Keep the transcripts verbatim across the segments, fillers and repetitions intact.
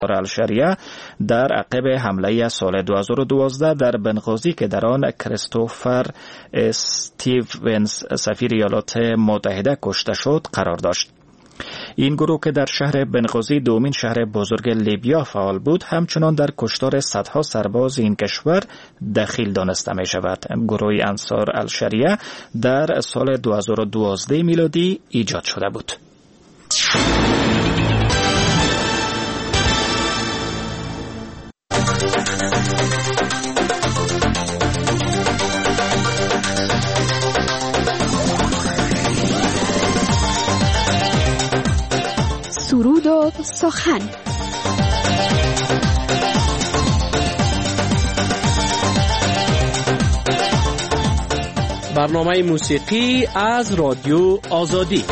الشریعه در عقب حمله سال دو هزار و دوازده در بنغازی که در آن کریستوفر استیونز سفیر ایالات متحده کشته شد قرار داشت. این گروه که در شهر بنغازی دومین شهر بزرگ لیبیا فعال بود، همچنان در کشتار صدها سرباز این کشور دخیل دانسته می شود. گروه انصار الشریعه در سال دو هزار و دوازده میلادی ایجاد شده بود. سرود و سخن. برنامه موسیقی از رادیو آزادی.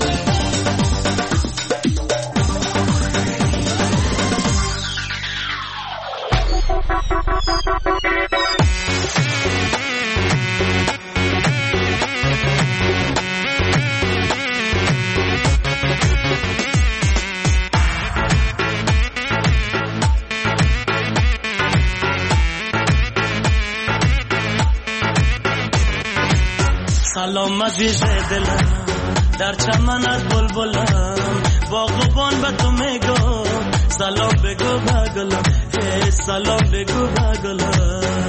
سلام عزیز دلم، در چمنت بلبلم، باغبان به تو میگم سلام بگو بگلم، هی سلام بگو بگلم.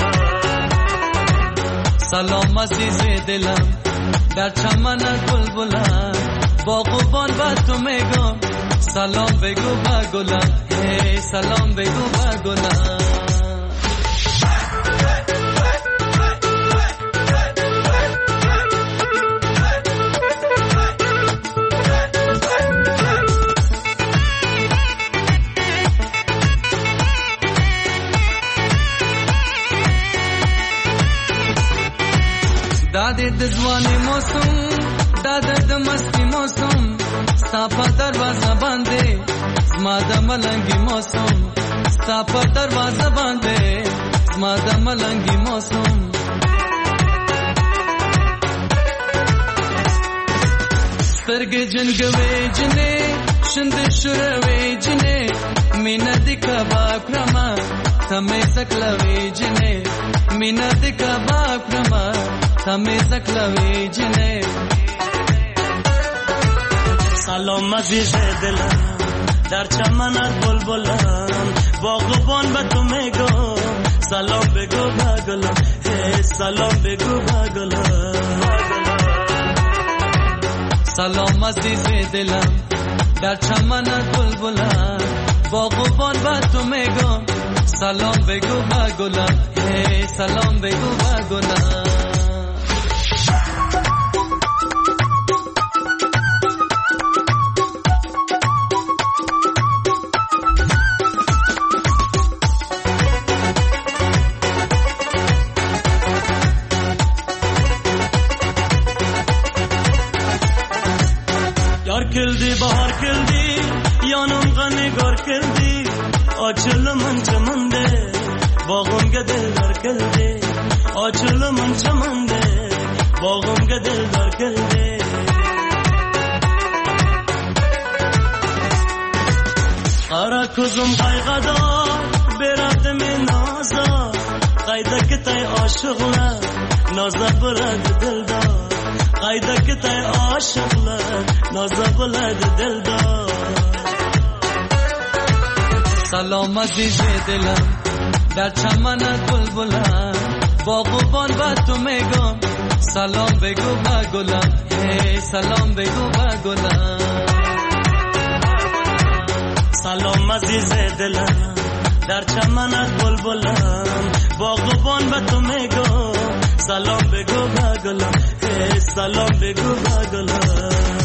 سلام عزیز دلم، در چمنت بلبلم، باغبان به تو میگم سلام بگو بگلم، هی سلام بگو بگلم. داده دزوانی موسم، داده دمستی موسم، ستا دروازه بانده زما د ملنگی موسم، ستا دروازه بانده زما د ملنگی موسم. سترګې جنګوي جنې شند شوروي جنې مینا د کباب کرما تمه سکلوي جنې مینا د کباب کرما تمه سکلوي جنې. سلام عزیز دلم، در چمنت بلبلم، باغبان به تو میگم سلام بگو بگلم، هی سلام بگو بگلم. سلام عزیز دلم، در چمنت بلبلم، باغبان به تو میگم سلام بگو بگلم، هی سلام بگو بگلم. کلدی بهار کلدی یانم غنگار کلدی آچل من چمنده باغم گدل دار کلدی آچل من چمنده باغم گدل دار کلدی. قرا کزم قایقدار برات من نازا قایده که تای عاشقله نازا برد دلدار قایده که تای عاشقله نازا بلد دلدار. سلام عزیز دلم، در چمنت بلبلم، باغبان به تو میگم سلام بگو بگلم، هی سلام بگو بگلم. سلام عزیز دلم، در چمنت بلبلم، باغبان به تو میگم سلام بگو بگلم، هی سلام بگو بگلم.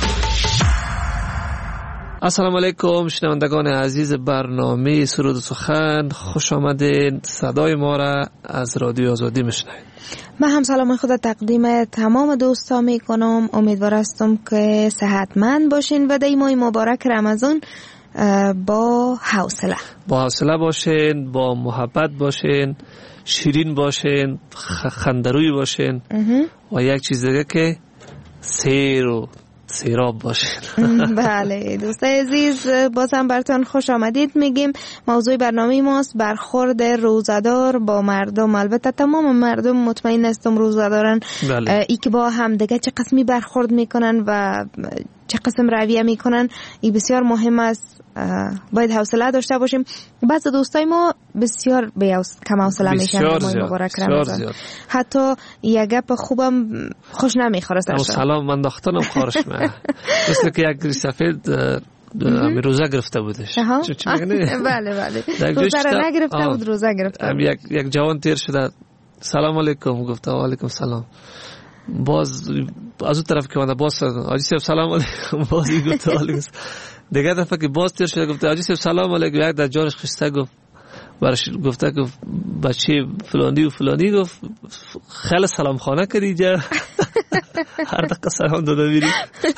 السلام علیکم شنوندگان عزیز برنامه سرود و سخن، خوش آمدین. صدای ما را از رادیو آزادی میشنوید. من هم سلام خود تقدیم تمام دوستا میکنم. امیدوار هستم که صحتمند باشین و دی ماه مبارک رمضان با حوصله با حوصله باشین، با محبت باشین، شیرین باشین، خندروی باشین و یک چیز دیگه که سیر و سیراب باشین. بله دوستای عزیز، باز هم براتون خوش آمدید میگیم. موضوع برنامه ماست برخورد روزدار با مردم. البته تمام مردم مطمئن هستم روزدارن. بله. ای که با هم دیگه چه قسمی برخورد میکنن و چه قسم رویه میکنن این بسیار مهم است. باید حوصله داشته باشیم. بعضی دوستای ما بسیار کم حوصله میشن در ماه مبارک رمضان. حتی یک گپ خوبم خوش نمیخوره سرشون. سلام من دخترم خارش من مثل که یک سفید امی روزه گرفته بودش. چی میگنی؟ بله بله روزه را نگرفته بود، روزه گرفته بود. یک یک جوان تیر شده سلام علیکم گفته و علیکم سلام. باز از اون طرف که من باز آجی صاحب سلام علیکم، بازی گفته علیکم. دیگه دفعه که باز تیر شده گفته آجی صاحب سلام علیکم. یک در جانش خسته گفت برش گفته که بچه فلانی و فلانی گفت خیلی سلام خانه کردی جا هر دقیقه سلام داده بیری.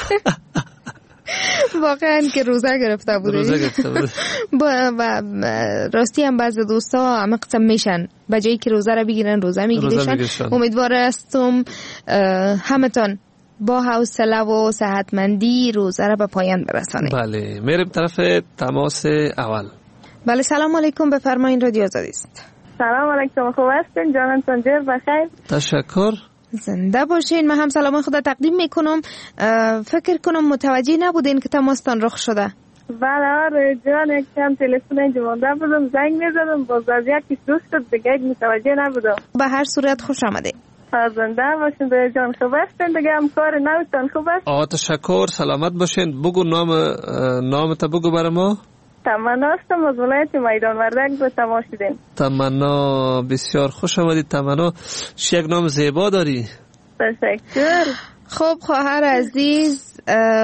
واقعا که روزه گرفته بوده. روزه گرفته بوده. و راستی هم بعض دوستا همه قسم میشن بجایی که روزه را بگیرن روزه میگیرشن. امیدوار هستم همتون با حوصله و صحتمندی روزه را به پایان برسانید. بله میریم طرف تماس اول. بله سلام علیکم، بفرمایید رادیو آزادی است. سلام علیکم، خوب هستین؟ جانتون جور بخیر. تشکر. زنده باشین. من هم سلام خدا تقدیم میکنم. فکر کنم متوجه نبودین که تماستان رخ شده. بله آره جان، یک کم تلفن اینجا مونده بودم زنگ میزدم باز از یکی دوست شد دیگه متوجه نبودم. به هر صورت خوش آمده. زنده باشین به جان، خوب هستین دیگه؟ هم کار نوتان خوب است؟ آه تشکر، سلامت باشین. بگو نام نام تا بگو برای ما. تمنا هستم از ولایت میدان وردک به تماس شدیم. تمنا بسیار خوش آمدید. تمنا یک نام زیبا داری. تشکر. خب خواهر عزیز،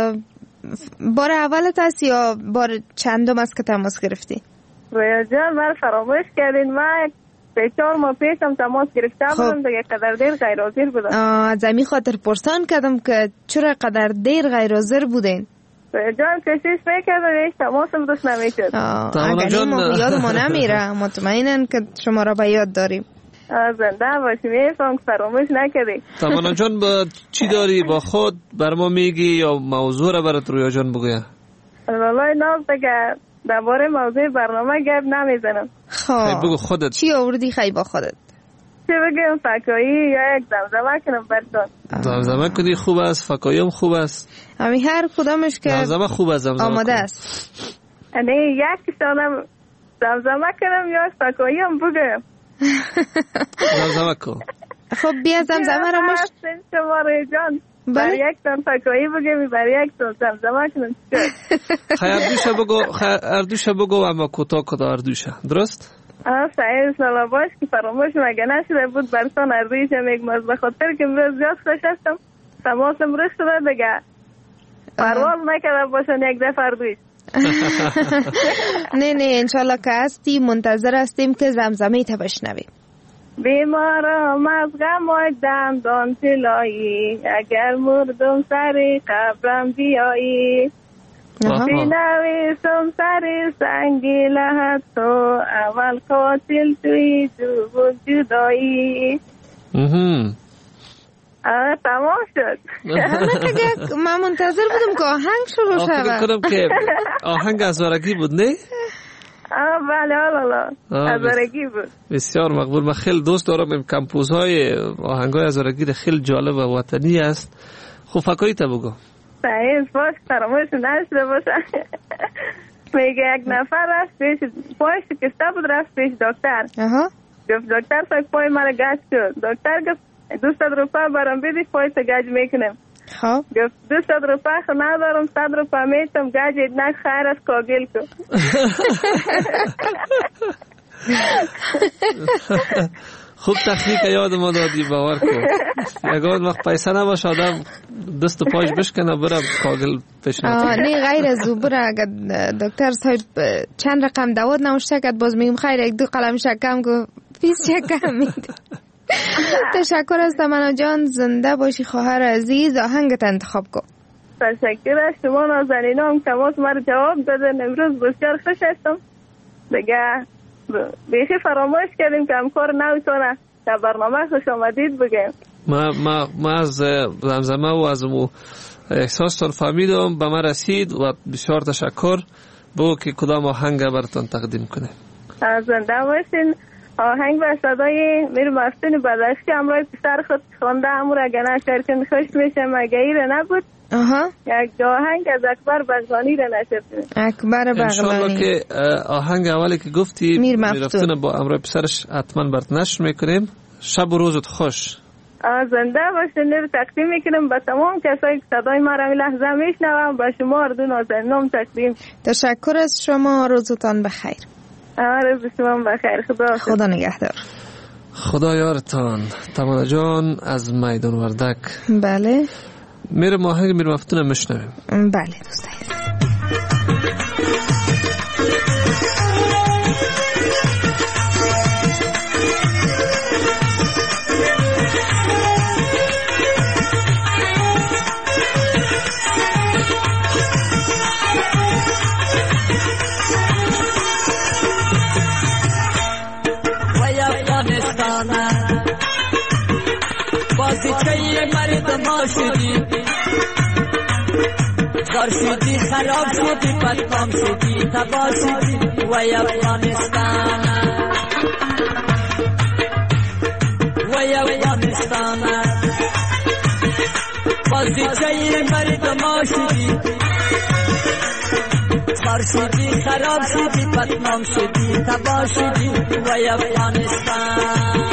بار اولت است یا بار چندم است که تماس گرفتی؟ رویا جان من فراموش کردین، من سه چهار ماه پیشم تماس گرفته بودم دیگه قدر دیر غیر حاضر بودم. از همین خاطر پرسان کردم که چرا قدر دیر غیر حاضر بودین؟ جان کشیش میکردم ایش تماسم دوست نمیشد. اگر ما یاد ما نمیره مطمئنن که شما را به یاد داریم. زنده باشی میفهم فراموش نکردی. تمنا جان با چی داری با خود بر ما میگی یا موضوع را برات رویا جان بگویا؟ والله ناز دیگه درباره موضوع برنامه گپ نمیزنم. خب بگو خودت چی آوردی خیلی با خودت؟ چه بگم فکایی یا یک زمزمه کنم براتون؟ زمزمه کنی خوب است، فکایی هم خوب است. همین هر کدامش که زمزمه خوب است زمزمه آماده است. یعنی یک شانم زمزمه کنم یا فکایی هم بگم؟ زمزمه کن. خب بیا زمزمه رو مش شما روی جان برای یک تان فکایی بگم برای یک تان زمزمه کنم. خیلی اردوشه بگو، خیلی اردوشه بگو اما کوتاه کدا اردوشه درست؟ آه سعید سالا باش که فراموش مگه نشده بود برسان اردویش میگم از بخاطر که امروز زیاد خوش هستم تماسم رخ شده دیگه پرواز نکرده باشن یک دفعه اردویش. نه نه انشالله که هستی منتظر هستیم که زمزمه تا بشنویم. بیمارم از غم و دندان طلایی اگر مردم سر قبرم بیایی بینویسم سر سنگی لحد تو اول قاتل توی جو بود جدایی. آه تمام شد. من منتظر بودم که آهنگ شروع شد. فکر کنم که آهنگ ازارگی بود نه؟ آه بله آلالا ازارگی بود. بسیار مقبول. من خیلی دوست دارم این کمپوزهای آهنگای ازارگی خیلی جالب و وطنی است. خب فکایی تا بگو. صحیح باش فراموش نشده باشه. میگه یک نفر رفت پیش پایش کشته بود رفت پیش دکتر. گفت دکتر صاحب پای مرا گچ شد. دکتر گفت دوست روپا برام بدی پای تا گچ میکنم. خب گفت دوست روپا خو ندارم صد روپا میتم گچ نه خیر از کاگل کو. خوب تخنیک یاد ما دادی باور کن. یگان وقت پیسه نباشه آدم دست و پایش بشکنه برم کاغل پیش نتونه. نه غیر از او برا اگر دکتر صاحب چند رقم دواد نوشته کرد باز میگم خیر یک دو قلم شکم گو پیس شکم میده. تشکر از تمنا جان، زنده باشی خواهر عزیز. آهنگت انتخاب کن. تشکر از شما نازنینان که تماس مرا جواب دادن. امروز بسیار خوش هستم دیگه بیخی فراموش کردیم که همکار نوتونه در برنامه خوش آمدید بگیم. ما ما ما از زمزمه و از مو احساستان فهمیدم، به من رسید و بسیار تشکر. بگو که کدام آهنگ براتون تقدیم کنه. زنده باشین. آهنگ و صدای میر مفتون بدشتی همراه پسر خود خونده امور اگه نشرکن خوش میشه مگه ایره نبود. آها. یک آهنگ از اکبر بغلانی را نشر کنید. اکبر بغلانی. انشالله که آهنگ اولی که گفتی میر مفتون با امرای پسرش حتما برات نشر میکنیم. شب و روزت خوش. زنده باشین. رو تقدیم میکنم به تمام کسایی که صدای ما را این لحظه میشنوم. به شما اردو نازنینم تقدیم. تشکر از شما. روزتان بخیر. روز شما بخیر. خدا خدا نگهدار. خدا یارتان. تمام جان از میدان وردک. بله. میره آهنگ میر مفتون میشنویم. بله دوستان. بازیچه مرد ما شدی، کار شدی خراب شدی بدنام شدی تباه شدی وای افغانستان وای افغانستان. بازیچه مرد ما شدی، کار شدی خراب شدی بدنام شدی تباه شدی وای افغانستان.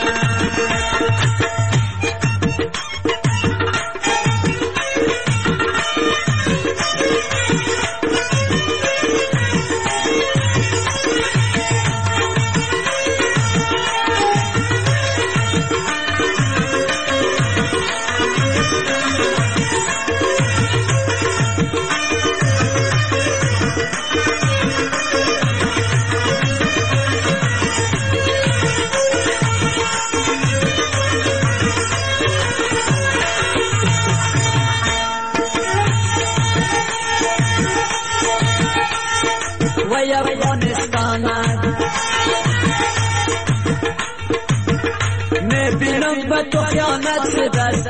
تو خیانت شده است،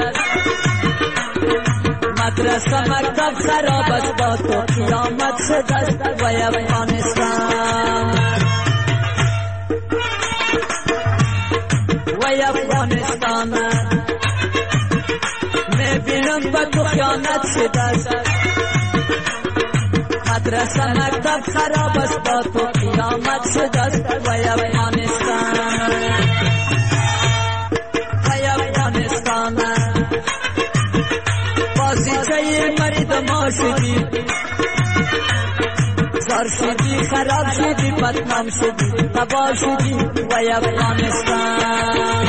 مدرسه مکتب خراب است با تو قیامت شده است وای افغانستان وای افغانستان. میبینم با تو خیانت شده است، مدرسه مکتب خراب است با تو قیامت شده است وای افغانستان بازیچه مرد ما شدی، زار شدی خراب شدی بدنام شدی تباه شدی وای افغانستان.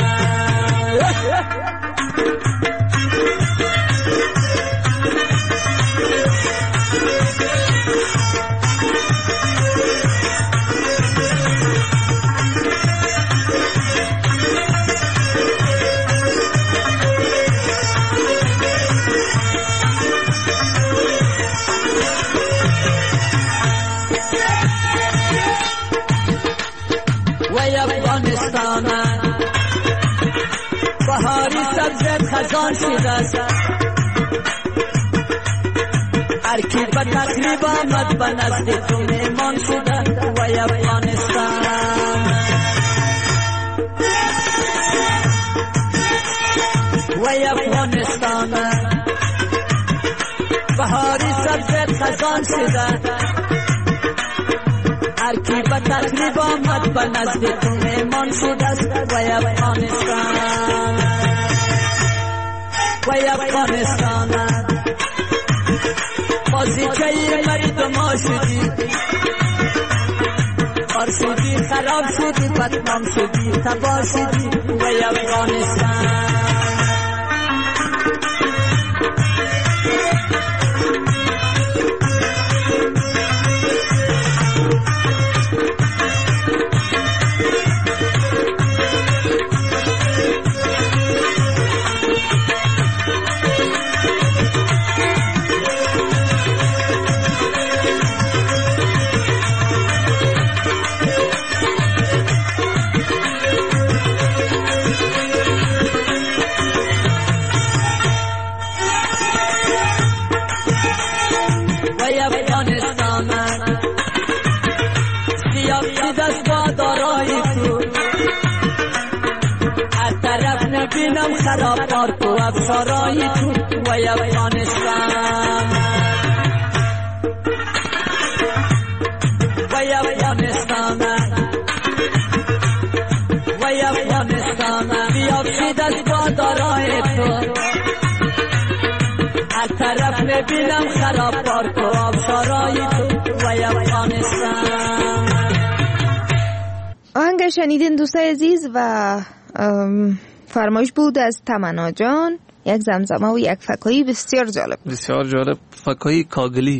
بهاری سبزت خزان شده است، هر کی به تقریب آمد به نزد تو میمان شده وای افغانستان وای افغانستان. بهاری سبزت خزان شده، هر کی به تقریب آمد به نزد تو میمان شده است وای افغانستان وای افغانستان. بازیچه مرد ما شدی، کار شدی خراب شدی بدنام شدی تباه شدی وای افغانستان. بیافتی دست با دارای تو از طرف نبینم خراب کار تو افشارای تو وای افغانستان وای افغانستان وای افغانستان بیافتی دست با دارای تو از طرف نبینم خراب کار تو افشارای تو وای افغانستان. آهنگ شنیدین دوستای عزیز و فرمایش بود از تمنا جان، یک زمزمه و یک فکایی بسیار جالب بسیار جالب، فکایی کاگلی.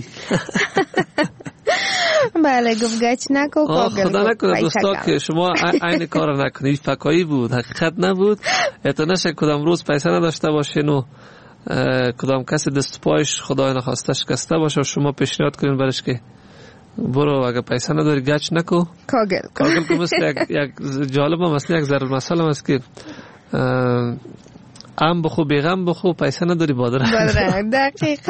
بله گفت گچ نکو کاگل. خدا نکنه دوستا که شما این کار نکنید، فکایی بود حقیقت نبود. اعتنا نشه کدام روز پیسه نداشته باشین و کدام کسی دست پایش خدای نخواسته شکسته باشه و شما پیشنهاد کنین برش که برو اگه پیسه نداری گچ نکو کاگل کاگل که مثل یک, یک جالب هم مثل یک ضرب مثال هم است که ام بخو بیغم بخو پیسه نداری بادره بادره دقیقا.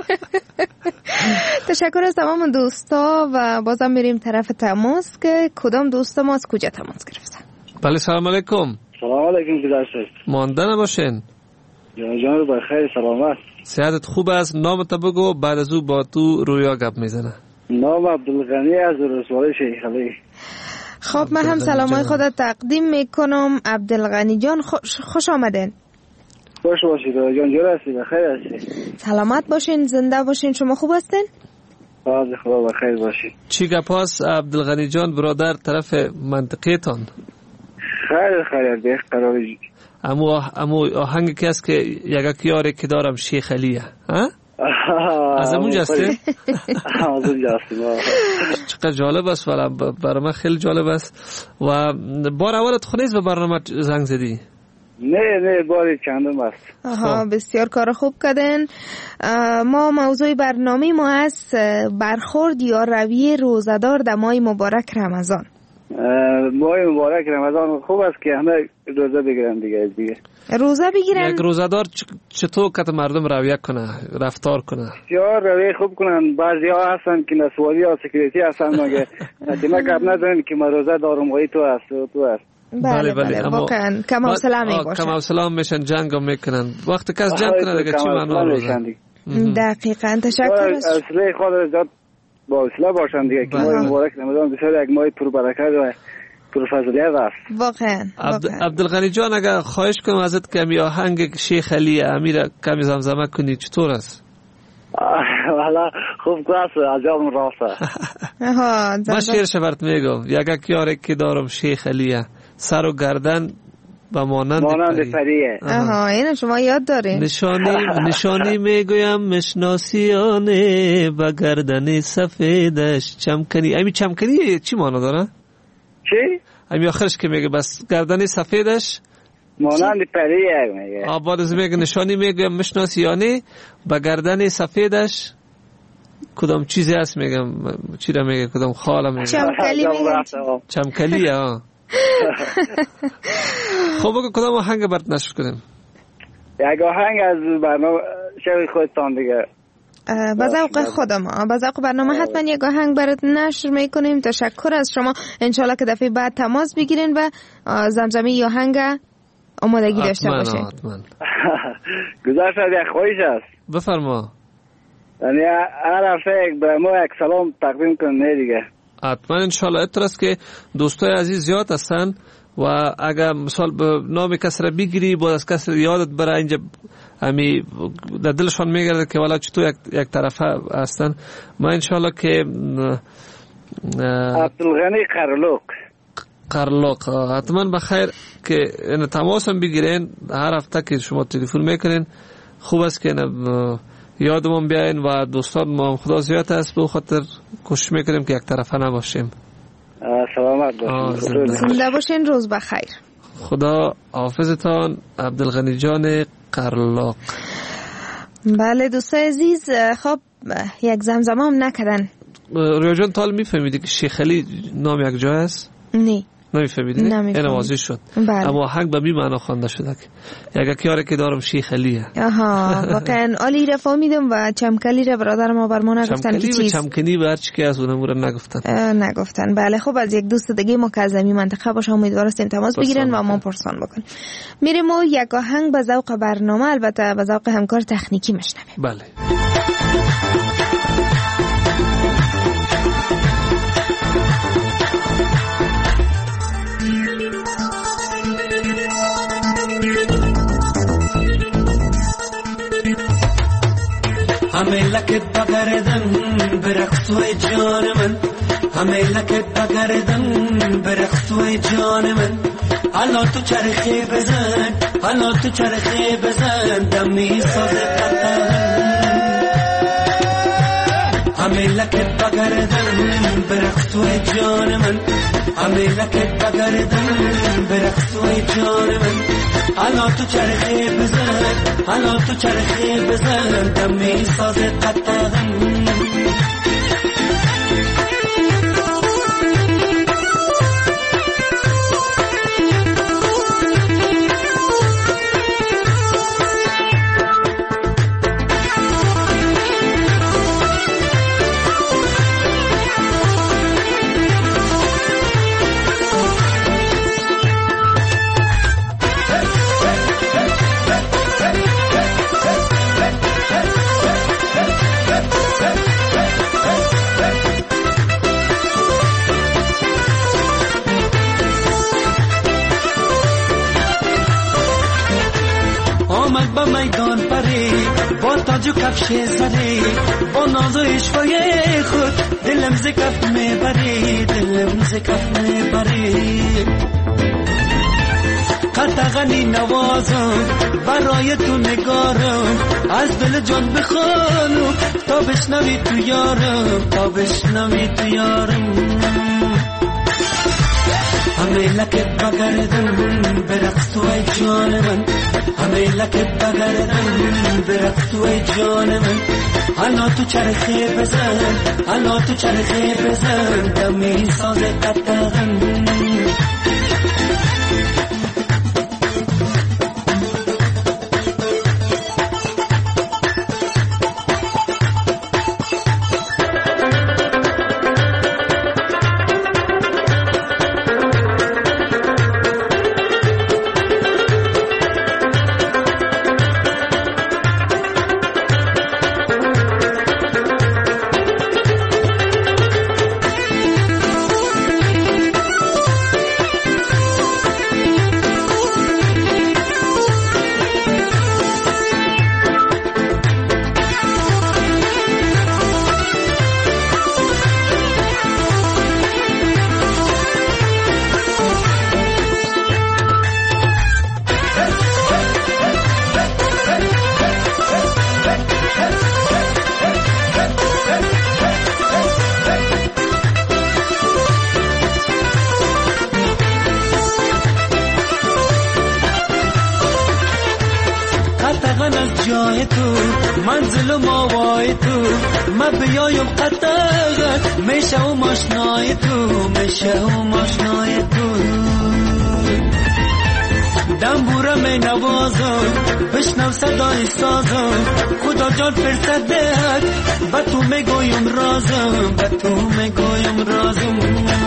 تشکر از تمام دوستا و بازم میریم طرف تماس که کدام دوستا ما از کجا تماس گرفتن. بله سلام علیکم. سلام علیکم کداشت مانده نباشین جان جان رو بخیر سلامت. صحتت خوب است؟ نامت بگو بعد از او با تو رویا گپ میزنه. نام عبدالغنی از رسوله شیخ علی. خب من هم سلامای خودت تقدیم میکنم عبدالغنی جان. خوش, خوش آمدین. خوش باشید جان جور هستی بخیر هستی. سلامت باشین زنده باشین. شما خوب هستین؟ باز خدا بخیر باشید. چی گپاس عبدالغنی جان برادر طرف منطقه تان؟ خیر خیر بیخ قراری. امو امو آهنگی که است که یک یاری که دارم شیخ علیه ها؟ از همون جسته؟ از اون جسته. چقدر جالب است ولی برای من خیلی جالب است. و بار اولت خونیز به برنامه زنگ زدی؟ نه نه باری چندم است. آها بسیار کار خوب کردن. ما موضوع برنامه ما است برخورد یا رویه روزدار در ماه مبارک رمضان. ماه مبارک رمضان خوب است که همه روزه بگیرن دیگه دیگه روزه بگیرن. یک روزدار چطور که مردم رویه کنه رفتار کنه؟ یا رویه خوب کنن. بعضی ها هستن که نسوالی ها سکریتی هستن مگه نتیمه کب ندارن که من روزه دارم وی تو هست تو هست. بله بله واقعا کم حوصله میباشن. کم حوصله هم میشن جنگ هم میکنن. وقتی کس جنگ کنه دیگه چی معنا روزه؟ دقیقاً تشکر. اصلی خود ذات با حوصله باشن دیگه که ماه مبارک رمضان بسیار یک ماه پر برکت و پر فضیلت است. واقعا. عبدالغنی جان اگر خواهش کنم ازت کمی آهنگ شیخ علی امیر کمی زمزمه کنی چطور است؟ والا خوب کلاس عجب راسته. من شعرش برات میگم. یک یاری که دارم شیخ علیه سر و گردن و مانند مانند پریه. آها اینو شما یاد دارین. نشانی نشانی میگویم مشناسیانه با گردن سفیدش چمکنی. امی چمکنی چی معنا داره؟ چی؟ امی آخرش که میگه بس گردن سفیدش مانند پریه میگه. آباد از میگه نشانی میگویم مشناسیانه با گردن سفیدش کدام چیزی هست میگم چی را میگه کدام خاله میگه چمکلی میگه چمکلی ها. خب بگو کدام آهنگ برات نشر کنیم؟ یک آهنگ از برنامه شوی خودتان دیگه با ذوق خودم با ذوق برنامه حتما یک آهنگ برات نشر میکنیم. تشکر از شما. انشالله که دفعه بعد تماس بگیرین و زمزمه یا آهنگ آمادگی داشته باشین. حتما. گذاشت از یک خواهش است. بفرما. یعنی هر هفته یک به ما یک سلام تقدیم کنه دیگه. حتما انشالله. اتر است که دوستای عزیز زیاد هستن و اگر مثال به نام کس را بگیری باید از کس یادت برای اینجا همی در دلشان میگرده که والا چطور یک, یک طرفه هستن. ما انشالله که عبدالغنی قرلوق قرلوق حتما بخیر که این تماس هم بگیرین. هر هفته که شما تلفن میکنین خوب است که یادمون بیاین و دوستان ما خدا زیاد است به خاطر کوشش میکنیم که یک طرفه نباشیم. سلامت باشین. زنده باشین. روز بخیر. خدا حافظتان. عبدالغنی جان قرلاق. بله دوستای عزیز خب یک زمزمه هم نکردن. رویا جان تال میفهمیدی که شیخ علی نام یک جای است؟ نه نمیفهمیدی؟ این واضح شد. بله. اما آهنگ به می معنا خوانده شده که یک کیاره که دارم شیخ علیه. آها واقعا علی را فهمیدم و چمکلی را برادر ما بر ما نگفتن که چیز. چمکنی به هر چی که از اونم را نگفتن. نگفتن. بله خب از یک دوست دیگه ما که از این منطقه باشه امیدوارم تماس بگیرن و ما پرسان بکنیم. میریم و یک آهنگ به ذوق برنامه البته به ذوق همکار تکنیکی میشنویم. بله. همه لکت بگردم برقصوی جان من، همه لکت بگردم برقصوی جان من. حالا تو چرخی بزن، حالا تو چرخی بزن، دمی ساز قطعا. همه لکت بگردم برقصوی جان من، همه لکت بگردم برقصوی جان من. حالا تو چرخی بزن، حالا تو چرخی بزن، دمی ساز قطعا. میدان پری با تاج و کفش زری، با ناز و عشقای خود دلم ز کف میبری، دلم ز کف میبری. قطغنی نوازم برای تو نگارم، از دل جان بخوانم تا بشنوی تو یارم، تا بشنوی تو یارم. همه لکت بگردم برقص توی جان من، همه لکت بگردم برقص توی جان من. حالا تو چرخی بزن، حالا تو چرخی بزن، دمی ساز قطعا. جای تو منزل و ماوای تو، من بیایم قطعا میشه و ماشنای تو، میشه و ماشنای تو. دنبوره می نوازم بشنو صدای سازم، خدا جان فرصدت با تو میگویم رازم، با تو میگویم رازم.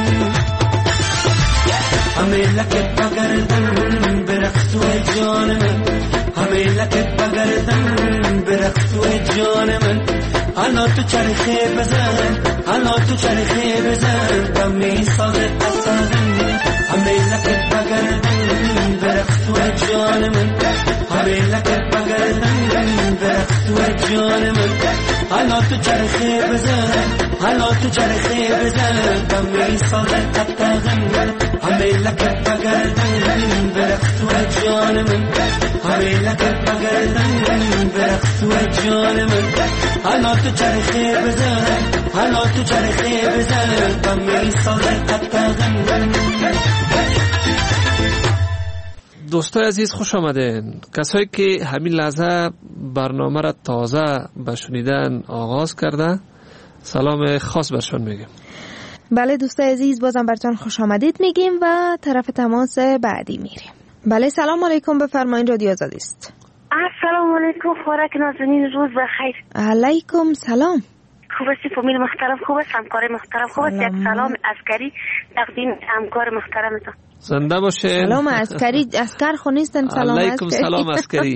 همه لکت بگردم برقص توی جان من، همه لکت بگردم برقص توی جان من. حالا تو چرخی بزن، حالا تو چرخی بزن، دمی ساز قطعا. همه لکت بگردم برقص توی جان من، همه لکت بگردم برقص توی جان من. حالا تو چرخی بزن، حالا تو چرخی بزن، دمی ساز قطعا. همه لکت بگردم برقص توی جان من، همه لکت بگردم برقص توی جان من. حالا تو چرخی بزن، حالا تو چرخی بزن، دمی ساز قطعا. دوستای عزیز خوش آمدین. کسایی که همین لحظه برنامه را تازه به شنیدن آغاز کرده، سلام خاص برشان میگم. بله دوستای عزیز، بازم براتون خوش آمدید میگیم و طرف تماس بعدی میریم. بله سلام علیکم، بفرمایید رادیو آزادی است. السلام علیکم، خوراک نازنین، روز بخیر. علیکم سلام. خوب هستی فامیل محترم؟ خوب است همکار محترم؟ خوب است؟ یک سلام عسکری تقدیم همکار محترمتون. زنده باشه. سلام عسکری، عسکر خو نیستن. سلام علیکم عسکری. سلام عسکری.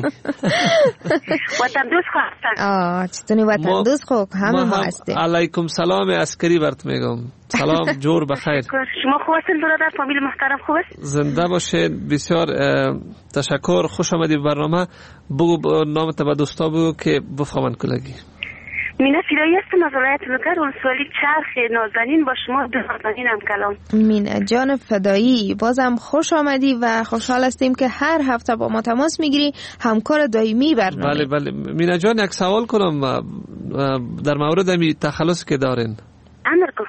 وطن دوست خو هستن. آه چطوری وطن دوست خو؟ همه ما هستیم. علیکم سلام عسکری برات میگم. سلام جور بخیر. شما خوب هستین برادر فامیل محترم؟ خوب است؟ زنده باشه. بسیار تشکر، خوش آمدی به برنامه. بگو نامت به دوستا بگو که بفهمن کلگی. مینه فیدایی هستم از ولایت نوکر، ولسوالی چرخ. نازنین با شما دو نازنین هم کلام. مینه جان فدایی، بازم خوش آمدی و خوشحال هستیم که هر هفته با ما تماس میگیری، همکار دائمی برنامه. بله بله مینه جان، یک سوال کنم در مورد می تخلص که دارین. امر کن.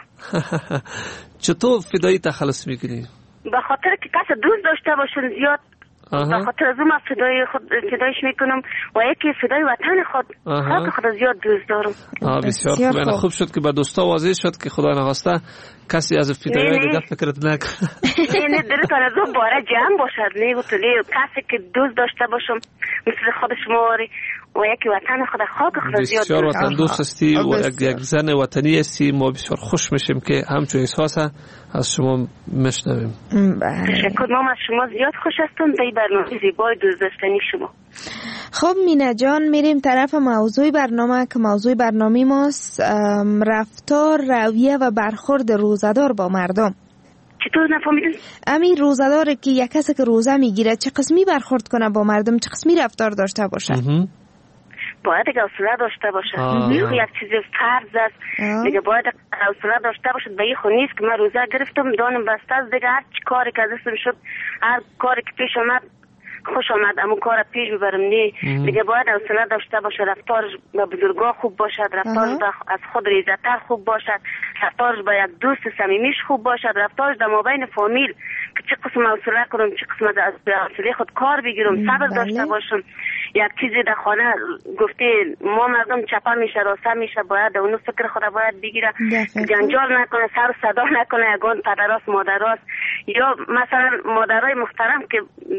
چطور فدایی تخلص میکنی؟ به خاطر که کس دوست داشته باشن زیاد، به خاطر از اون من فدای خود فدایش میکنم و یکی فدای وطن خود، خاک خود زیاد دوست دارم. آه بسیار خوب. خوب. خوب شد که به دوستا واضح شد که خدا نخواسته کسی از فدای دیگه فکرت نکنه. نه نه درتان از اون باره جمع باشد. نه گفتلی کسی که دوست داشته باشم مثل خود شما واری و یکی وطن خود، خاک خود زیاد بسیار وطن دوست هستی و یک زن وطنی هستی. ما بسیار خوش میشیم که همچون احساس از شما میشنویم. تشکر. ما از شما زیاد خوش هستم به برنامه زیبای دوست داشتنی شما. خب مینه جان، میریم طرف موضوع برنامه که موضوع برنامه ماست رفتار، رویه و برخورد روزدار با مردم. چطور نفهمیدین؟ امی روزدار که یک کسی که روزه میگیره چه قسمی برخورد کنه با مردم، چه قسمی رفتار داشته باشه؟ باید حوصله داشته باشد. یک چیز فرض است دیگه، باید حوصله داشته باشد. به این خو نیست که من روزه گرفتم دانم بسته است دیگه، هر چی کاری که دستم شد، هر کاری که پیش آمد خوش آمد امون کار پیش ببرم. نه دیگه باید حوصله داشته باشه. رفتارش با بزرگا خوب باشد، رفتارش از خود ریزتر خوب باشد، رفتارش با یک دوست صمیمیش خوب باشد، رفتارش در مابین فامیل که چه قسم حوصله کنم، چه قسم از حوصله خود کار بگیرم، صبر داشته باشم. یک چیزی در خانه گفته ما مردم چپا میشه راسته میشه، باید اونو فکر خود باید بگیره، جنجال نکنه، سر و صدا نکنه، یگان پدراست مادراست یا مثلا مادرای محترم که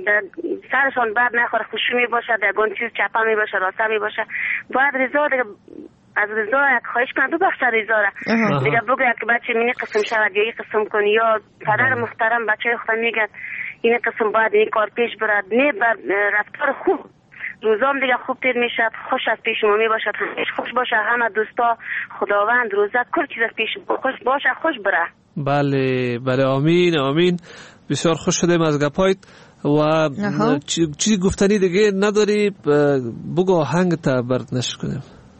سرشان بد نخوره، خوشی باشد، یگان چیز چپا می باشه راسته می باشه، باید رضا دیگه از رضا یک خواهش کنه دو بخش رضا را دیگه بگو یک بچه مینی قسم شود یا این قسم کنی، یا پدر محترم بچه خود میگه این قسم باید این کار پیش برد. نه بر رفتار خوب روزام دیگه خوب تیر میشد، خوش از پیش ما می باشد، همیشه خوش باشه، همه دوستا خداوند روزه کل چیز از پیش خوش باشه، خوش بره. بله بله آمین آمین. بسیار خوش شدیم از گپایت و چیزی گفتنی دیگه نداری؟ بگو آهنگ تا برد نشر کنیم.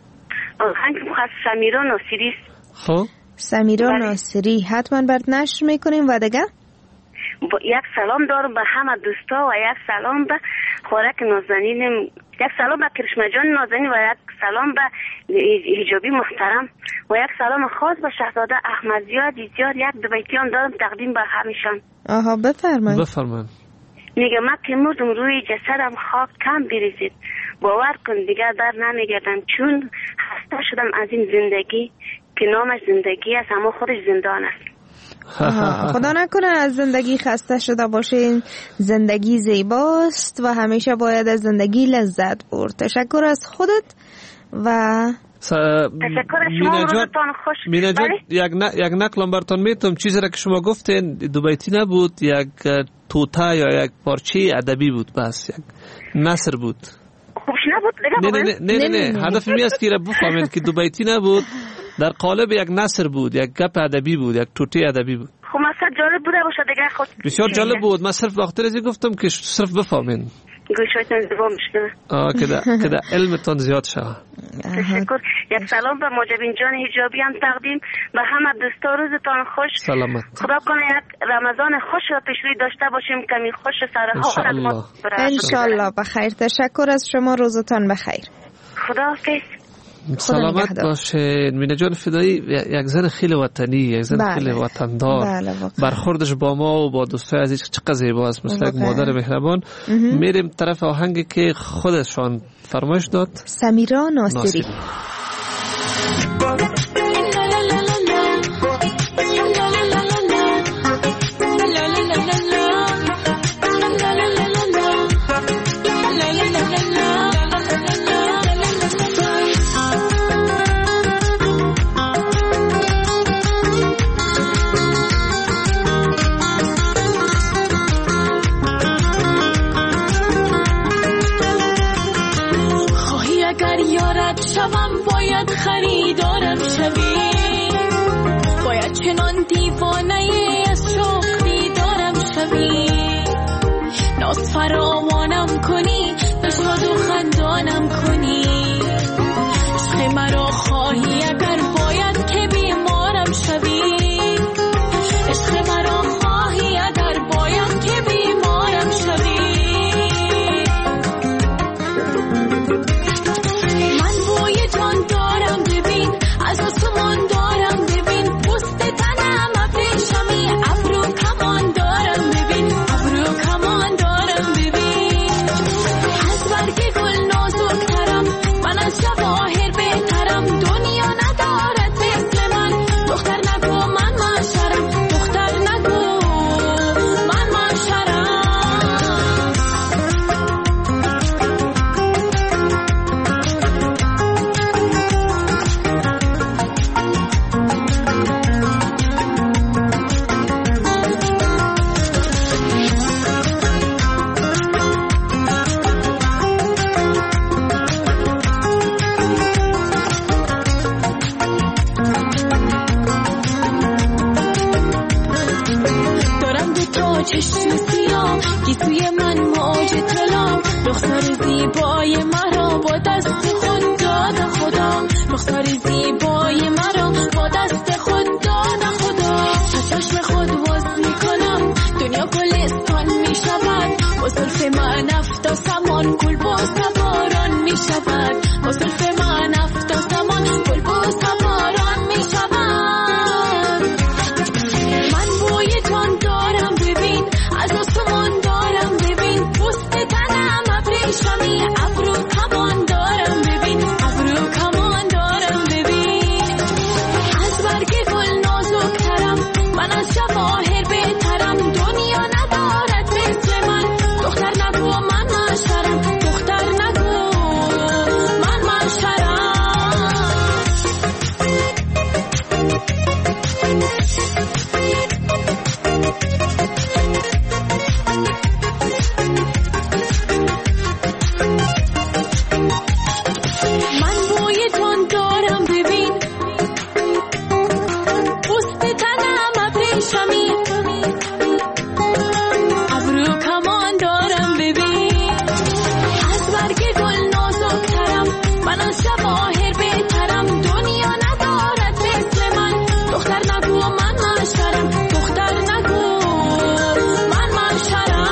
آهنگ مخص سمیرا ناصری. خب سمیرا ناصری حتما برد نشر میکنیم. و دیگه یک سلام دارم به همه دوستا و یک سلام به خوراک نازنین، یک سلام به کرشمه جان نازنین و یک سلام به حجابی محترم و یک سلام خاص به شهزاده احمدزیاد دیزیار. یک دو بیتیان دارم تقدیم به همیشان. آها بفرمایید. بفرمایید. میگه من که مردم روی جسدم خاک کم بریزید، باور کن دیگر در نمیگردم چون خسته شدم از این زندگی که نامش زندگی است اما خودش زندان است. خدا نکنه از زندگی خسته شده باشین. زندگی زیباست و همیشه باید از زندگی لذت برد. تشکر از خودت و س... تشکر از شما. روزتان خوش. مینا جان یک, ن... یک نقلم براتون میتونم. چیزی را که شما گفتین دو بیتی نبود، یک توته یا یک پارچه ادبی بود، بس یک نثر بود. خوبش نبود دیگه. نه نه نه نه, نه, نه. هدف می است که را بفهمید که دو بیتی نبود، در قالب یک نثر بود، یک گپ ادبی بود، یک توته ادبی بود. خب مثلا جالب بوده باشه دیگه. خود بسیار جالب بود. من صرف وقتی ازی گفتم که صرف بفهمین. گوشایتون زبان میشه. آه کده کده علمتون زیاد شد. تشکر. یک سلام به موجبین جان حجابی هم تقدیم به همه دوستا. روزتان خوش. سلامت. خدا کنه یک رمضان خوش و پیشروی داشته باشیم، کمی خوش سرها انشالله. انشالله بخیر. تشکر از شما. روزتان بخیر. خدا حافظ. سلامت باشید. مینا جان فدایی یک زن خیلی وطنی، یک زن بله. خیلی وطندار. بله برخوردش با ما و با دوستای عزیز چقدر زیباست، مثل یک مادر مهربان. میریم طرف آهنگی که خودشان فرمایش داد، سمیرا ناصری, ناصری. باید شوم باید خریدارم شوی باید چنان دیوانه از شوق بیدارم شوی ناز فراوانم کنی به شاد و خندانم کنی عشق مرا خواهی اگر باید که بیمارم شوی عشق مرا خواهی اگر باید که بیمارم شوی من بوی جان دارم ببین از آسمان دارم ببین پوست تنم ابریشمی ابرو کمان دارم ببین ابرو کمان دارم ببین از برگ گل نازکترم من از جواهر بهترم دنیا ندارد مثل من دختر نگو من معشرم دختر نگو من معشرم دارم دو تا چشم سیاه گیسوی من موج طلا رخسار زیبای مرا با دست خود داد خدا رخسار زیبای مرا با دست خود داد خدا چشم خود باز میکنم دنیا گلستان میشود با زلف من افتا سمان گل با سواران میشود با زلف من افتا سمان گل با سواران میشود من بوی جان دارم ببین از آسمان دارم ببین پوست تنم ابریشمی ابرو کمان دارم ببین ابرو کمان دارم ببین از برگ گل نازکترم من از جواهر بهترم دنیا ندارد مثل من دختر نگو من معشرم دختر نگو من معشرم من بوی جان دارم ببین پوست تنم ابریشمی ابرو کمان دارم ببین از برگ گل نازکترم من از جواهر بهترم دنیا ندارد مثل من دختر نگو من معشرم دختر نگو من معشرم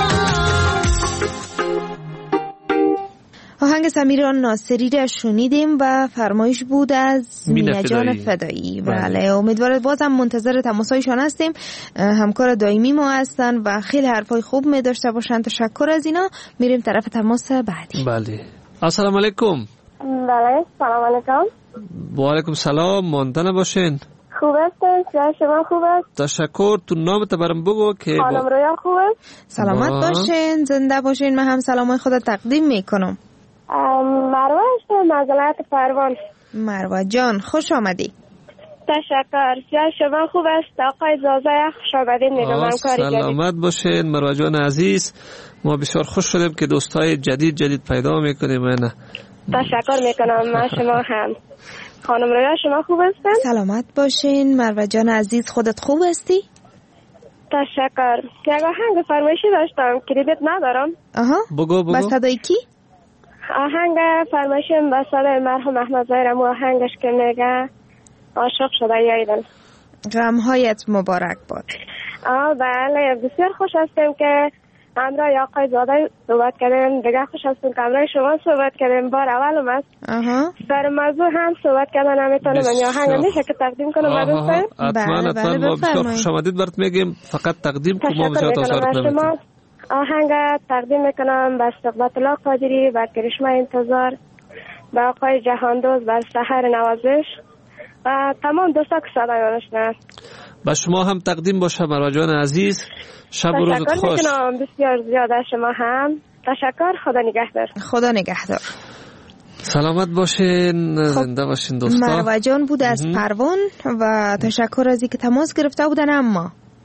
آهنگ سمیران ناصری را شنیدیم و فرمایش بود از مینه جان فدایی. بله امیدوارم بازم منتظر تماسایشان هستیم. همکار دائمی ما هستن و خیلی حرفای خوب می داشته باشن. تشکر از اینا. میریم طرف تماس بعدی. بله السلام علیکم. بله سلام علیکم. و علیکم سلام. مانده نباشین. خوب هستین؟ شما خوب است؟ تشکر. تو نامت برام بگو که خانم رویا خوب است؟ سلامت با... باشین زنده باشین. من هم سلامای خود تقدیم میکنم. مروه هستم از ولایت پروان. مروه جان خوش آمدی. تشکر. شما خوب است؟ آقای زازه خوش آمدین میگم. همکاری جدید. سلامت باشین مروه جان عزیز. ما بسیار خوش شدیم که دوستای جدید جدید پیدا میکنیم. من تشکر میکنم. من شما هم. خانم رویا شما خوب هستین؟ سلامت باشین مروه جان عزیز. خودت خوب هستی؟ تشکر. یک آهنگ فرمایشی داشتم کریدیت ندارم. آها بگو بگو. با صدای کی؟ آهنگ فرمایشیم با صدای مرحوم احمد ظاهرم و آهنگش که میگه عاشق شده یایدن. غمهایت مبارک باد. آه بله بسیار خوش هستیم که همراه آقای زاده صحبت کردیم. دیگه خوش هستیم که همراه شما صحبت کردیم. بار اولم است. آها در موضوع هم صحبت کردن نمیتونم. من آهنگ میشه که تقدیم کنم براتون؟ حتما حتما ما بسیار خوش آمدید برات میگیم. فقط تقدیم که ما بسیار تاثیرات نمیتونیم. آهنگ تقدیم میکنم به استقبال الله قادری، به کرشمه انتظار، به آقای جهاندوز، به سحر نوازش و تمام دوستا که صدای ما میشنوند. با شما هم تقدیم باشه مروه جان عزیز. شب و روزت خوش. تشکر میکنم بسیار زیاده. شما هم تشکر. خدا نگهدار. خدا نگهدار. سلامت باشین. زنده باشین دوستا. مروه جان بود از پروان و تشکر از اینکه تماس گرفته بودن. اما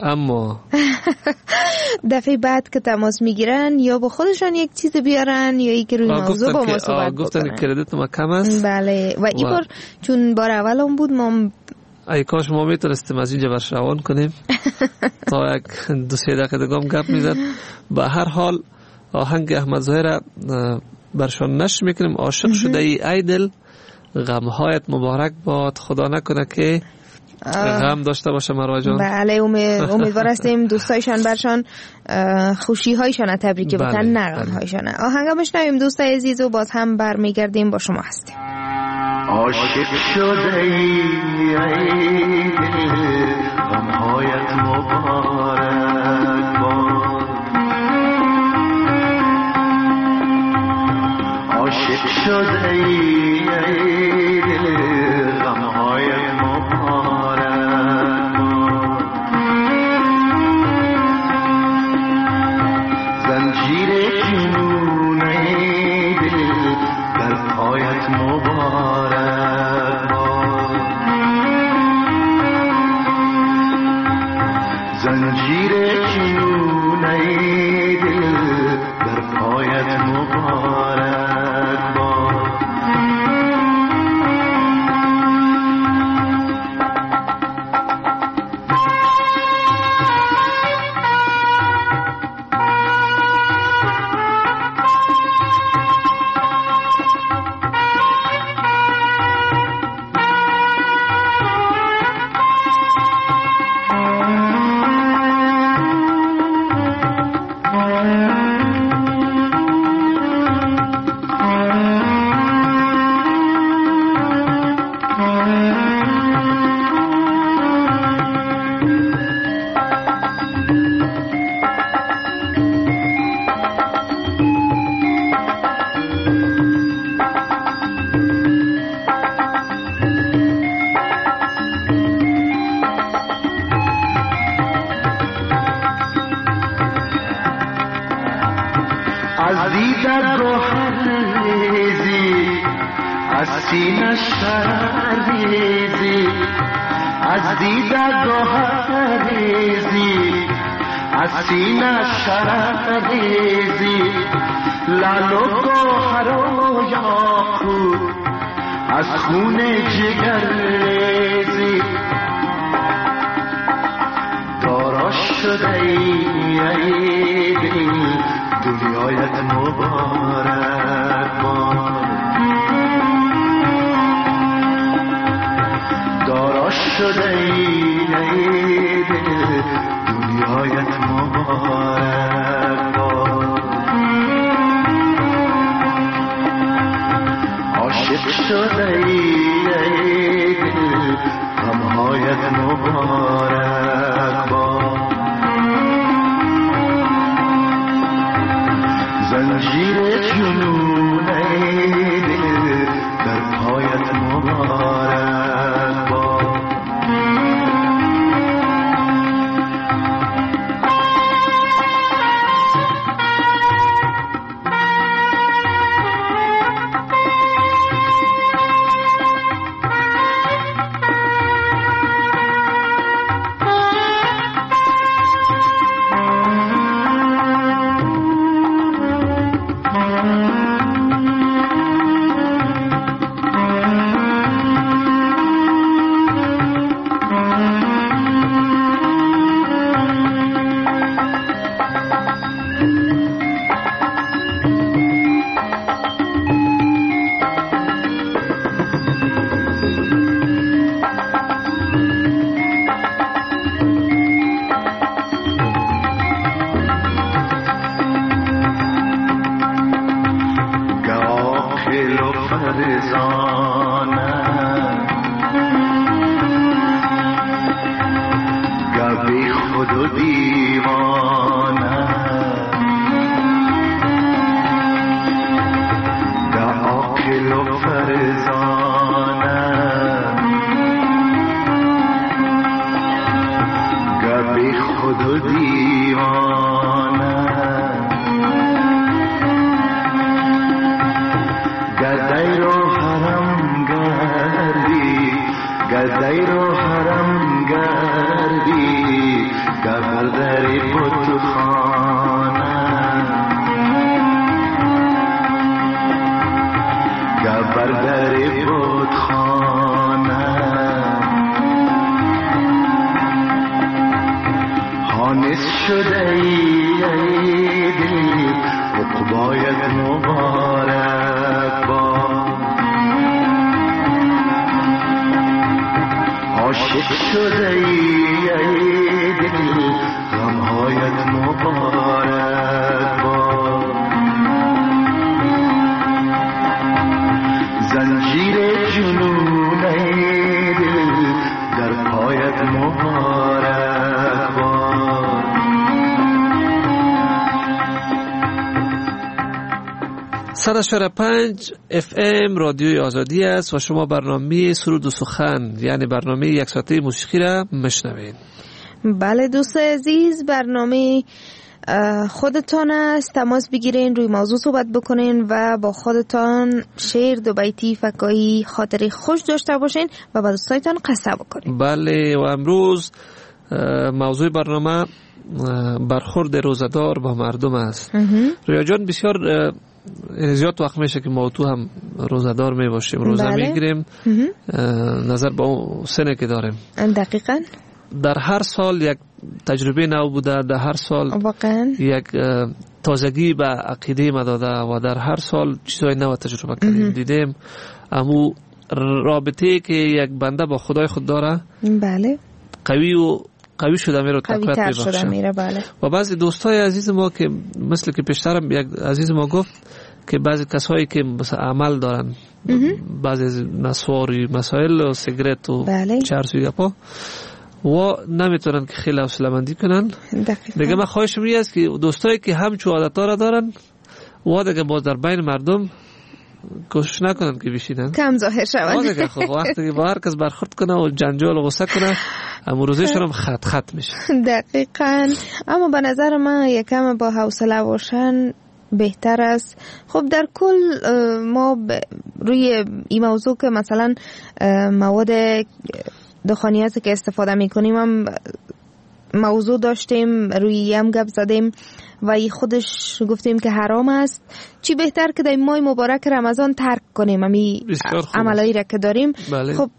اما دفعه بعد که تماس میگیرن یا با خودشان یک چیز بیارن یا ای که روی موضوع با ما صحبت بکنن. گفتن کردیت ما کم است. بله و این بار چون بار اول هم بود ما ای کاش ما میتونستیم از اینجا برشوان کنیم تا یک دو سه دقیقه دیگه هم گپ میزد. به هر حال آهنگ احمد ظاهر برشان نشر میکنیم. عاشق شده ای ای دل، غمهایت مبارک باد، خدا نکنه که غم داشته باشه مروا جان. بله امیدوار هستیم دوستایشان برشان خوشی هایشان تبریک بگن، نه غم هایشان. آهنگ بشنویم دوستای عزیز و باز هم برمیگردیم با شما هستیم. عاشق شده ای ای دل، غمهایت مبارک باد. عاشق شده ای ای دل، غمهایت مبارک باد. زنجیر جنون ای دل، در پایت مبارک باد. زنجیر جنون ای دل، در پایت مبارک باد. آنس شده ای ای دل عقبایت مبارک باد عاشق شده ای ای دل غمهایت مبارک باد زنجیر جنون ای دل در پایت مبارک باد صد و چهار و پنج اف ام رادیوی آزادی است و شما برنامه سرود و سخن یعنی برنامه یک ساعته موسیقی را میشنوید. بله دوست عزیز، برنامه خودتان است. تماس بگیرین، روی موضوع صحبت بکنین و با خودتان شعر، دو بیتی، فکاهی، خاطری خوش داشته باشین و با دوستایتان قصه بکنین. بله، و امروز موضوع برنامه برخورد روزدار با مردم است. رویا جان، بسیار زیاد وقت میشه که ما تو هم روزدار می باشیم، روزه بله. میگیریم نظر به اون سنه که داریم. دقیقاً در هر سال یک تجربه نو بوده، در هر سال واقعا یک تازگی به عقیده ما داده و در هر سال چیزای نو تجربه کردیم. دیدیم امو رابطه که یک بنده با خدای خود داره بله قوی و قوی شده میره، تقویت میبخشه میره. بله. و بعضی دوستای عزیز ما که مثل که پیشترم یک عزیز ما گفت که بعضی کسایی که مثلا عمل دارن، بعضی نسواری مسائل و سیگرت و بله. چرس و گپا و نمیتونن که خیلی حوصله‌مندی کنن. دیگه من خواهشم این است که دوستایی که همچو عادت‌ها را دارن و دیگه باز در بین مردم کوشش نکنن که بشینن، کم ظاهر شوند. دیگه خب وقتی که با هر کس برخورد کنه و جنجال و غصه کنه امروزشون هم خط خط میشه. دقیقاً. اما به نظر من یکم با حوصله باشن بهتر است. خب در کل ما روی این موضوع که مثلا مواد دخانیاتی که استفاده میکنیم هم موضوع داشتیم، روی هم گپ زدیم و ای خودش گفتیم که حرام است. چی بهتر که در ماه مبارک رمضان ترک کنیم امی عملایی را که داریم. بله. خب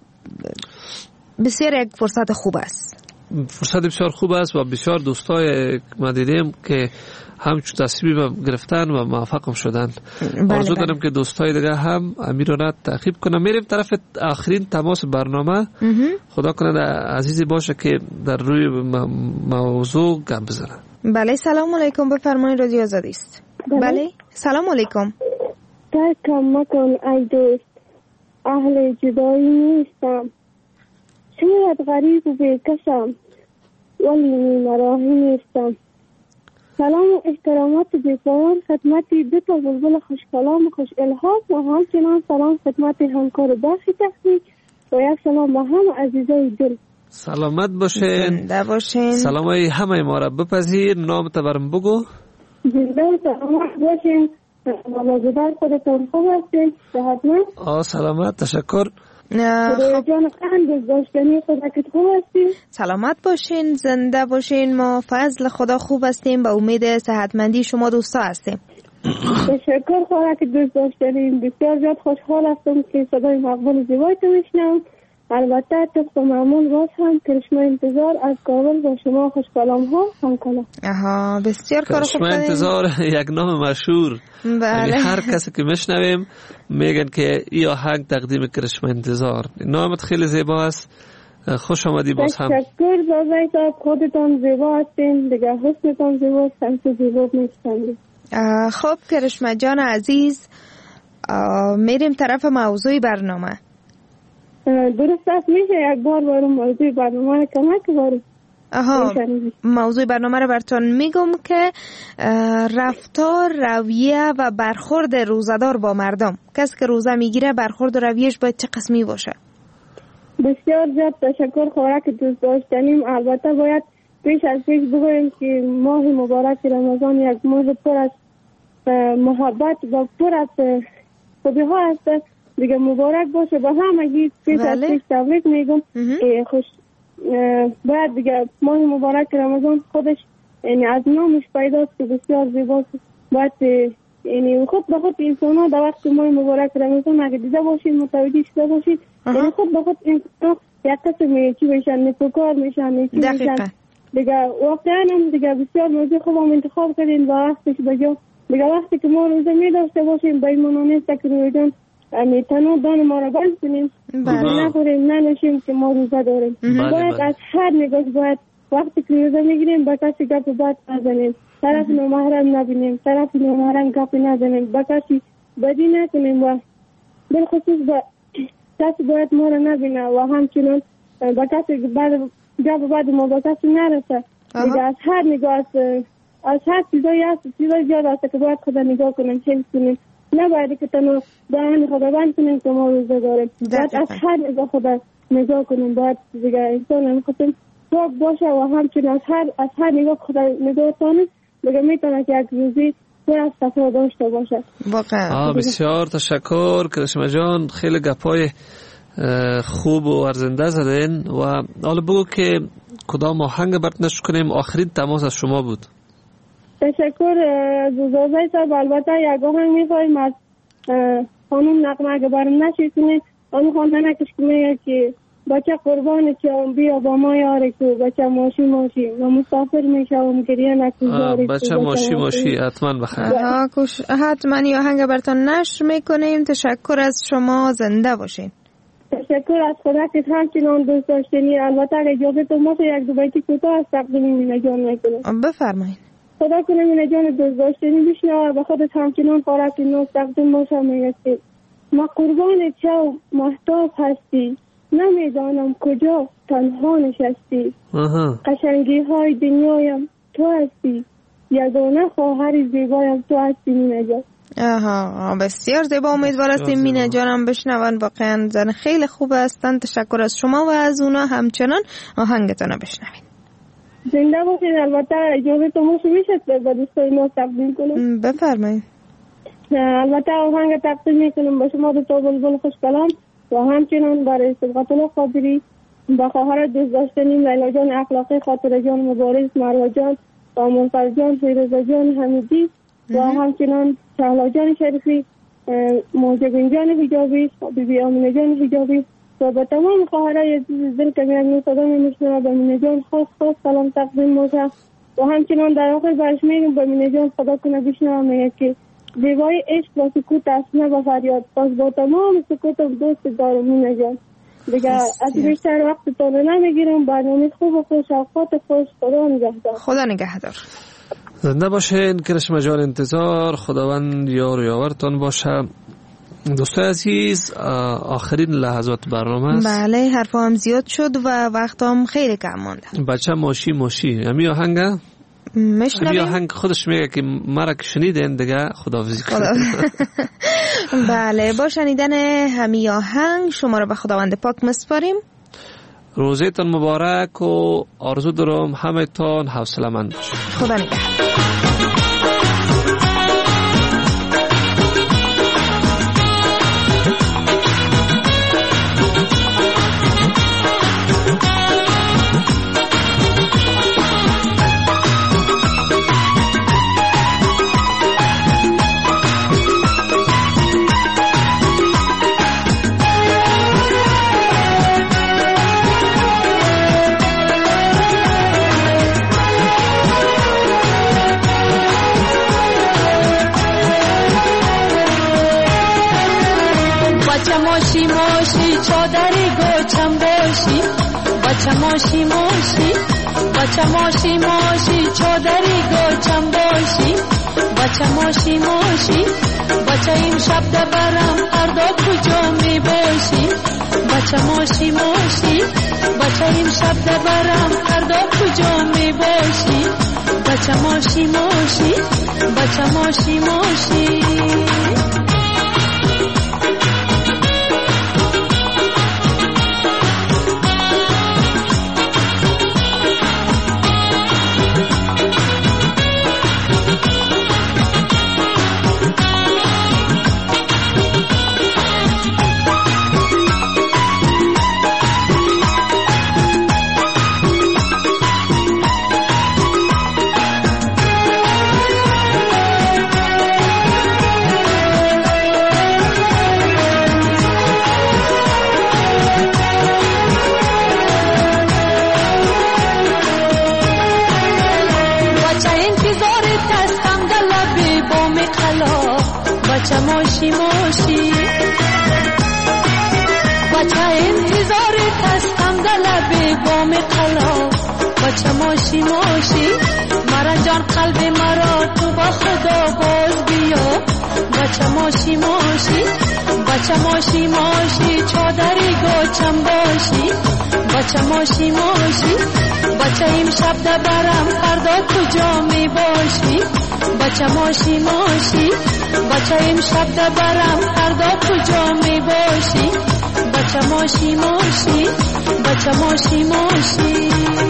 بسیار یک فرصت خوب است، فرصت بسیار خوب است و بسیار دوستای ما دیدیم که همچون تصمیم گرفتن و موفق شدن. بله آرزو بله. دارم که دوستای دیگه هم امیر را تعقیب کنم. میریم طرف آخرین تماس برنامه. خدا کنه عزیزی باشه که در روی موضوع گپ بزنه. بله سلام علیکم، بفرمایید، رادیو آزادی است. بله, بله. سلام علیکم. ترکم مکن ای دوست، اهل جدایی نیستم، شاید غریب و بیکسم ولی نیمراهی نیستم. سلام و احترامات بی‌پایان خدمت دو تا بلبل خوش کلام و خوش الهام و همچنان سلام خدمت همکار بخش تکنیک و یک سلام به همه عزیزای دل. سلامت باشین. زنده باشین. سلامای همه ما را بپذیر. نامت برام بگو. زنده و سلامت باشین. مواظب خودتون خوب هستین. صحتمند. آه سلامت، تشکر. خب جان قند داشتنی خدا که خوب هستین. سلامت باشین، زنده باشین. ما فضل خدا خوب هستیم، با امید صحتمندی شما دوستا هستیم. تشکر خدا که دوست داشتین. بسیار زیاد خوشحال هستم که صدای مقبول زیبای تو میشنم. البته طبق معمول باز هم کرشمه انتظار از کابل با شما خوش کلام ها هم کنم. آها بسیار کار خوب کرشمه انتظار یک نام مشهور. بله. هر کسی که میشنویم میگن که این آهنگ تقدیم کرشمه انتظار. نامت خیلی زیبا است. خوش آمدی باز هم. تشکر زازای صاحب، خودتان زیبا هستین، دیگه حسنتان زیبا است، همچه زیبا میشتندید. خب کرشمه جان عزیز، میریم طرف موضوع برنامه. درست است، میشه یک بار برام موضوع برنامه کمک باریم. آها موضوع برنامه رو براتون میگم که رفتار، رویه و برخورد روزدار با مردم. کسی که روزه میگیره برخورد و رویش باید چه قسمی باشه؟ بسیار زیاد تشکر خورا که دوست داشتنیم. البته باید پیش از پیش بگویم که ماه مبارک رمضان یک ماه پر از محبت و پر از خوبی ها است. دیگه مبارک باشه با همگی. پیش از پیش تبریک میگم که خوش باید دیگه ماه مبارک رمضان خودش یعنی از نامش پیداست که بسیار زیباست. باید یعنی خود به خود انسان ها در وقت ماه مبارک رمضان اگه دیده باشید متوجه شده باشید یعنی خود به خود انسان ها یک قسم چی بشن، نپکار میشن، چی میشن دیگه واقعا هم دیگه بسیار موضوع خوب هم انتخاب کردین و وقتش بجا دیگه وقتی که ما روزه می داشته باشیم با ایمانا نیست که روی جان میتونو دان ما را بند کنیم نخوریم ننوشیم که ما روزه داریم. باید از هر نگاه باید وقتی که روزه میگیریم با کسی گپ بد نزنیم، طرف نامحرم نبینیم، طرف نامحرم گپ نزنیم، با کسی بدی نکنیم و بالخصوص با کسی باید ما را نبینه و همچنان با کسی بعد گپ بد ما با کسی نرسه. دیگه از هر نگاه از هر چیزایی هست چیزایی زیاد هست که باید خدا نگاه کنیم حفظ کنیم، نباید که تنو دهان خدا بند کنیم که ما روزه داریم. باید از هر نگاه خدا نگاه کنیم. باید دیگه انسان هم خودم پاک باشه و همچنین از هر از هر نگاه خدا نگاه کنیم دیگه میتونه که یک روزی پر از صفا داشته باشه. واقعا بسیار تشکر کرشمه جان، خیلی گپای خوب و ارزنده زدین و حالا بگو که کدام آهنگ برات نشر کنیم آخرین تماس از شما بود. تشکر زوزای صاحب. البته یک آهنگ میخوایم از خانم نغمه اگه برام نشر کنید. آن خواندنکش که میگه که بچه قربان چم بیا با ما یاری کو، بچه ماشی ماشی و مسافر میشم گریه نکوزاری کو. بچه ماشی ماشی حتما بخیر. حتما یا آهنگ براتون نشر میکنیم. تشکر از شما، زنده باشین. تشکر از خدا که همچنان دوست داشتنی. البته اگه اجازه تو ما یک دو بیتی کوتاه از تقدیم مینه جان میکنم. بفرمایید. خدا کنه مینه جان دوست داشتنی بشنوه و خودت همچنان خوراک نوز تقدیم باشه. میگه که ما قربان چو محتاج هستی، نمیدانم کجا تنها نشستی. قشنگی های دنیایم تو هستی، یگانه خواهر زیبایم تو هستی مینه جان. آها بسیار زیبا. امیدوار هستیم مینه جانم بشنون. واقعا زن خیلی خوب هستن. تشکر از شما و از اونا همچنان آهنگتون رو بشنوین. زنده باشید. البته اجازه تو موشو میشه با دوستای ما تقدیم کنم؟ بفرمایید. البته آهنگ تقدیم میکنم با شما دو تا بلبل خوش کلام و همچنان برای صبغت الله قادری با خواهر دوست داشتنیم لیلا جان اخلاقی، خاطر جان مبارز، مروه جان و منفر جان، فیروزه جان حمیدی و همچنان شهلا جان شریفی، موجبین جان حجابی، بیبی آمینه جان حجابی و با تمام خواهرای عزیز دل که میگن صدا میشنوه به مینه جان خاص خاص سلام تقدیم باشه. و همچنان در آخر برش میگم به مینه جان خدا کنه بشنوه میگه که زیبای عشق و سکوت است نه با فریاد، پس با تمام سکوتم دوست دارم مینه جان. دیگه از بیشتر وقت تو نمیگیرم. برنامه خوب و خوش اوقات خوش. خدا نگهدار. خدا نگهدار. زنده باشین کرشمه جان. انتظار خداوند یار و یاورتان باشه. دوستای عزیز آخرین لحظات برنامه است. بله حرف هم زیاد شد و وقت هم خیلی کم مانده. بچه ماشی ماشی همی آهنگ مشنویم. همی آهنگ خودش میگه که مرا که شنیدین دیگه خداحافظی کنید. بله با شنیدن همی آهنگ شما رو به خداوند پاک مسپاریم. روزتان مبارک و آرزو دارم همه تان حوصله مند باشید. خدا نگهدار. ماشی ماشی چادری گوچم باشی، بچه ماشی ماشی، بچه ماشی ماشی چادری گوچم باشی، بچه ماشی ماشی، بچه این شب دبرم فردا کجا می باشی، بچه ماشی ماشی، بچه این شب دبرم فردا کجا می باشی، بچه ماشی ماشی، بچه ماشی ماشی. بچه ماشی ماشی بچه انتظارت هستم در لب بام قلا بچه ماشی ماشی مرا جان قلب مرا تو با خدا باز بیا بچه ماشی ماشی بچه ماشی ماشی چادری گوچم باشی بچه ماشی ماشی بچه امشب ده برم فردا کجا می باشی بچه ماشی ماشی بچه امشب ده برم فردا کجا می باشی بچه ماشی ماشی بچه ماشی ماشی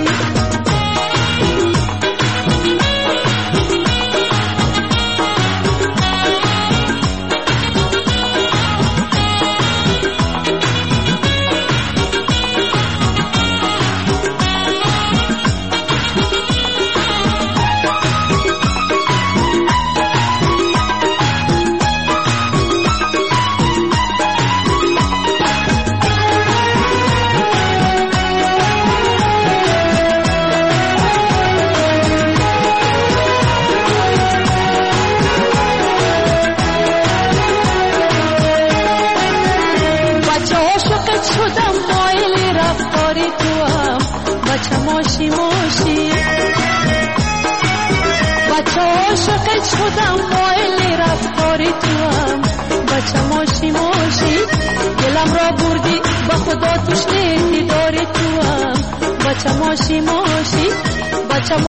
ماشی ماشی بچه عاشقت شدم مایل رفتاری تو هم بچه ماشی ماشی دلم را بردی با خدا توش نیتی داری تو هم بچه ماشی ماشی بچه